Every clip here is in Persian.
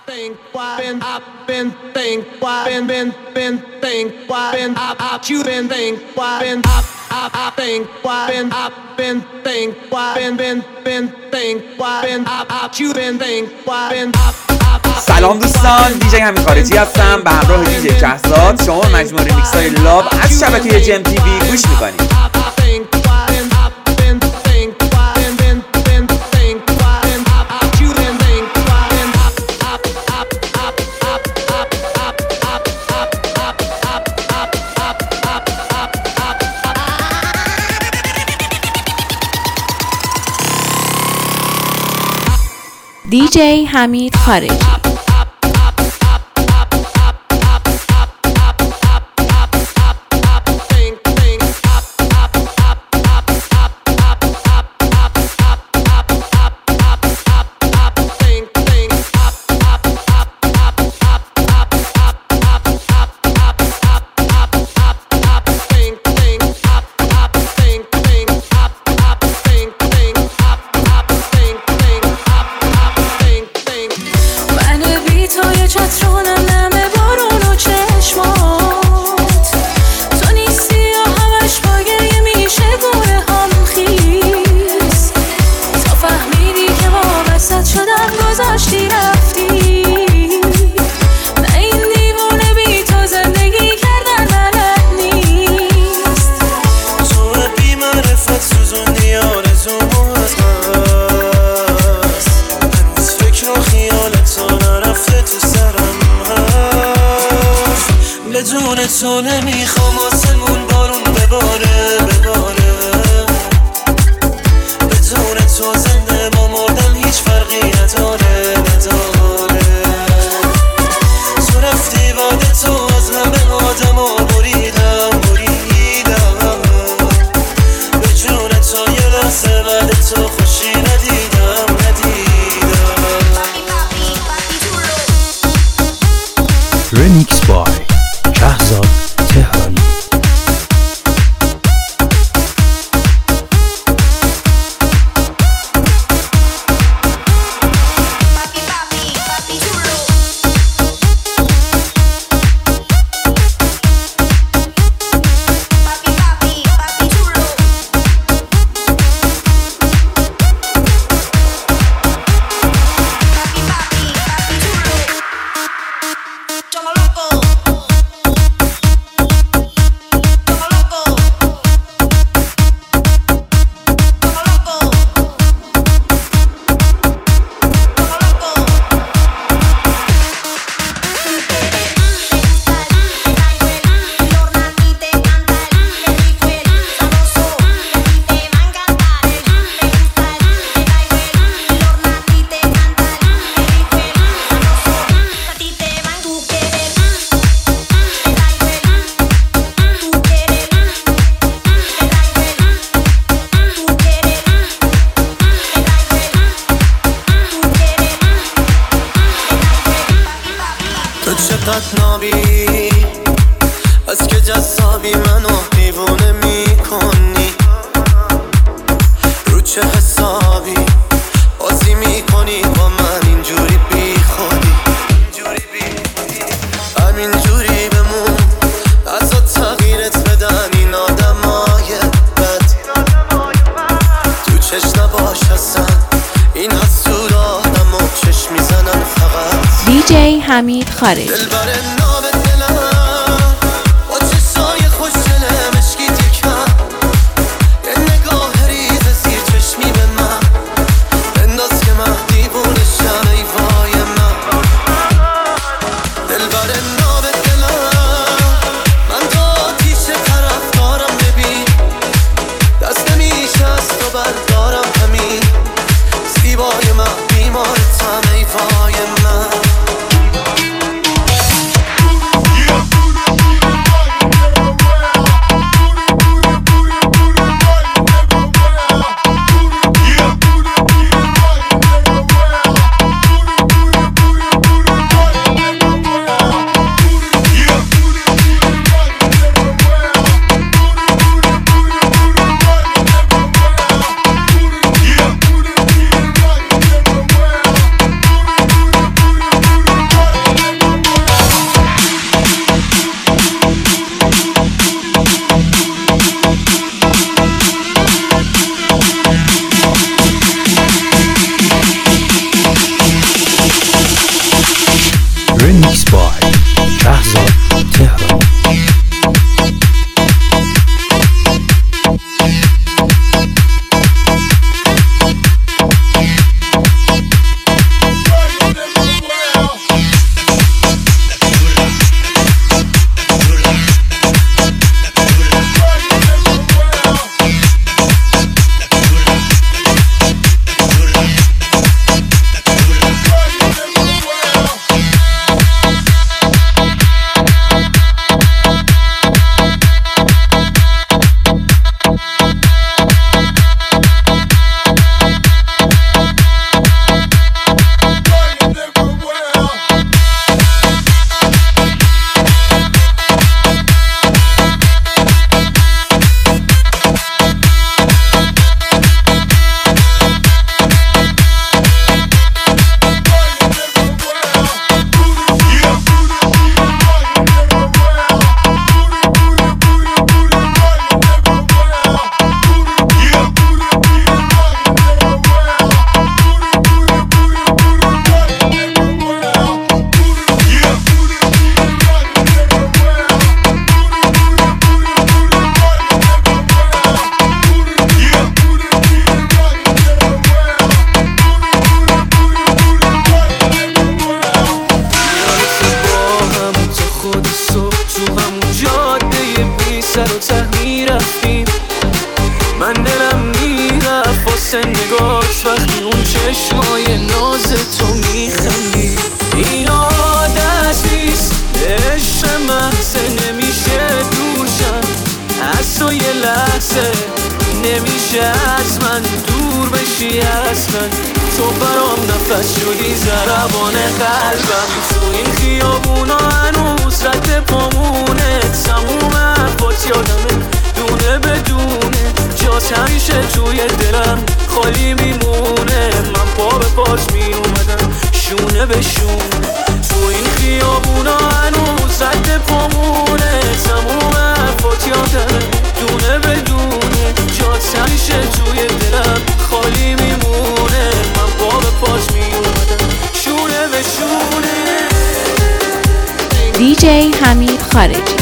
سلام دوستان، دیجی همین خارجی هستم به همراه دیجی جهزاد. شما مجموعه ریمیکس های لاب از شبکه جم تی وی گوش میکنید. دیجی حمید خارجی. تو نمیخوام آسمون بارون بباره بدون تو زنده با مردن هیچ فرقی نداره تو رفتی بعد تو از همه آدم ها بریدم به جون تو یه لحظه بعد تو خوشی ندیدم ریمیکس بای جهزاد تهرانی. چقدر نابی از که جذابی منو دیوونه میکنی رو چه حسابی بازی میکنی با من اینجوری بی خودی همینجوری بمون ازت تغییرت بدن این آدمای بد تو چشم نباش هستن این حسود آدم و چشم میزنن فقط. دیجی حمید خارجی. میرسه، نمیشه از من دور بشی اصلا. تو برام نفس شدی ضربان قلبم، تو این خیابونا هنوز رد پامونه. تموم حرفات یادمه دونه بدونه، جات همیشه توی دلم خالی میمونه. من پا به پاس میومدم شونه به شونه، تو این خیابونا هنوز رد پامونه. تموم حرفات یادمه دونه بدونه، جات همیشه توی دلم خالی میمونه. من پا به پاس میومدم شونه به شونه. دیجی حمید خارجی.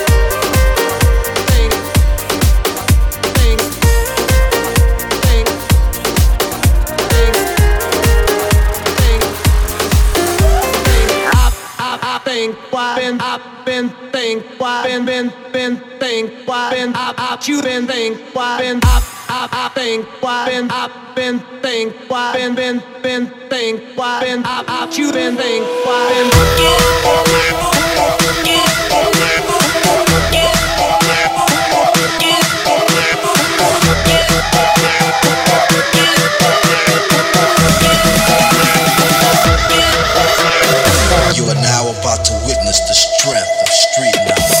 You are now about to witness the strength of street knowledge.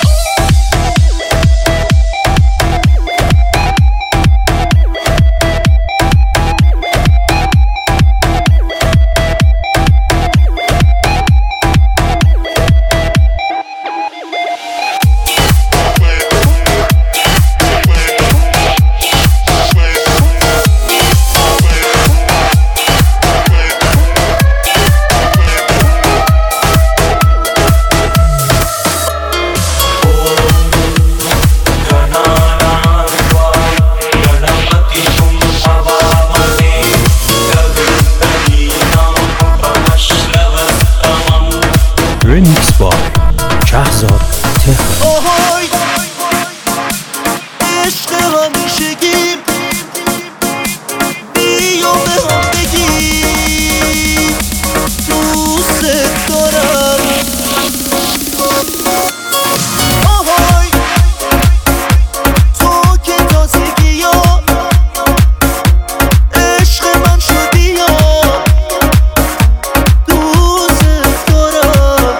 Remix by شهزاد تهرانی. آهای عشق همیشگیم، بیا به هم بگیم دوست دارم. آهای تو که تازگی ها عشق من شدی یا دوست دارم.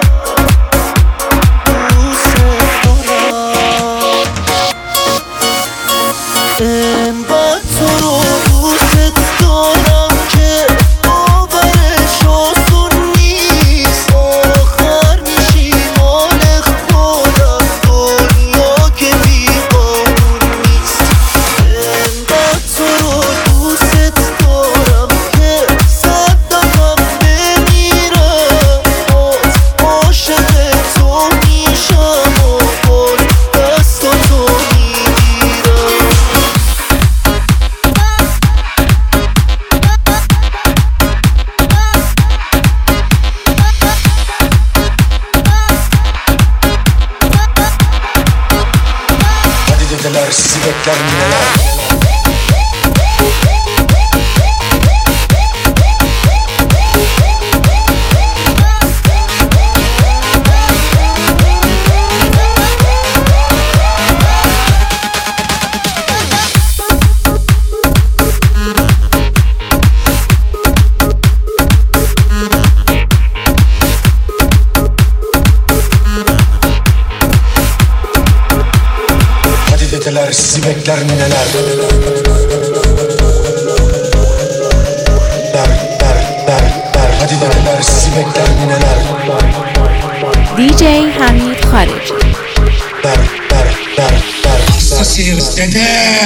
انقدر تو رو دوست دارم که باورش آسون نیست. آخر میشی مال خودم، دنیا که بیقانون نیست. انقدر تو رو دوست دارم که 100 دفعه بمیرم باز عاشق تو میشم و باز دستاتو میگیرم. Hadi dediler sizi bekler neler. Hadi dediler sizi bekler neler. Hadi dediler sizi bekler neler. دیجی حمید خارجی. Hassasıyız dede.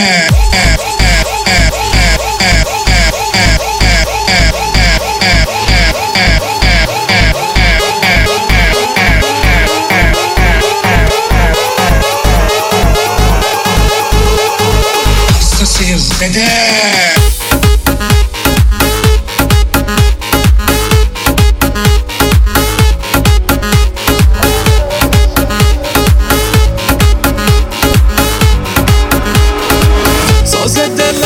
Hassasıyız dede. ساز دل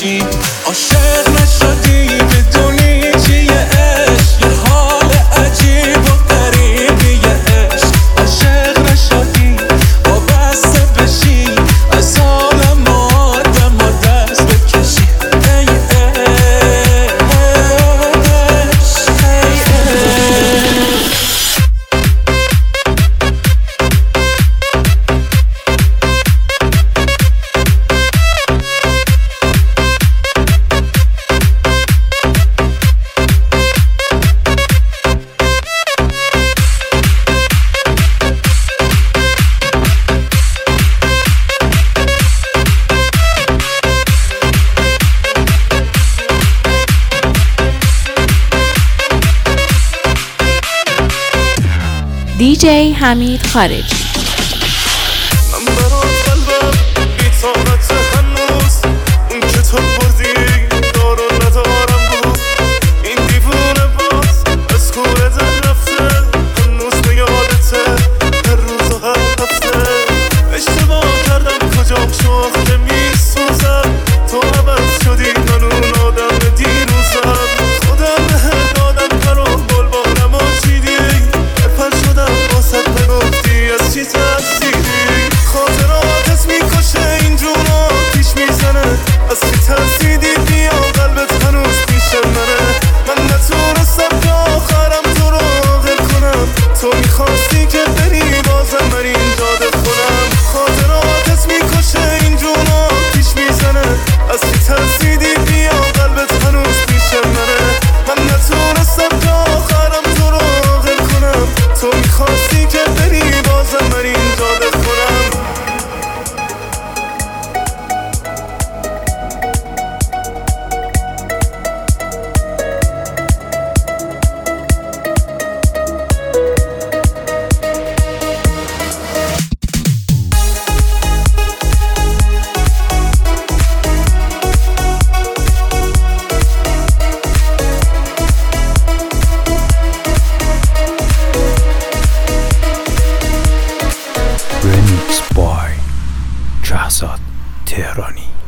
بشی عاشق نشدی بدونی چیه عشق یه حال عجیب و غریبیه عشق عاشق نشدی وابسته بشی از حالم آدم و دست بکشی ای DJ حمید خارجی. من برات قلبم بی طاقت هنوز اون که تو بردی دارو ندارم بود این دیوونه باز از کوره در رفته هنوز به یادته هر روز و هر هفته اشتباه کردم کجام شوخ که میسوزم تو عوض شدی من اون آدم دیروزم خودم بهت دادم پر و گل با نماشیدی پل شدم واسد بگفتی از چی ترسیدی خاطراتت میکشه این جونا پیش میزنه از چی ترسیدی بیا قلبت هنوز پیش منه من نتونستم که آخرم تو رو غل کنم تو میخواستی که بری بازم من اینجا دخونم خاطراتت میکشه این جونا پیش میزنه از چی ترسیدی بیا قلبت هنوز پیش منه من نتونستم که آخرم تو رو غل کنم تو میخواستی که بری بازم من اینجا بخونم Remix by شهزاد تهرانی.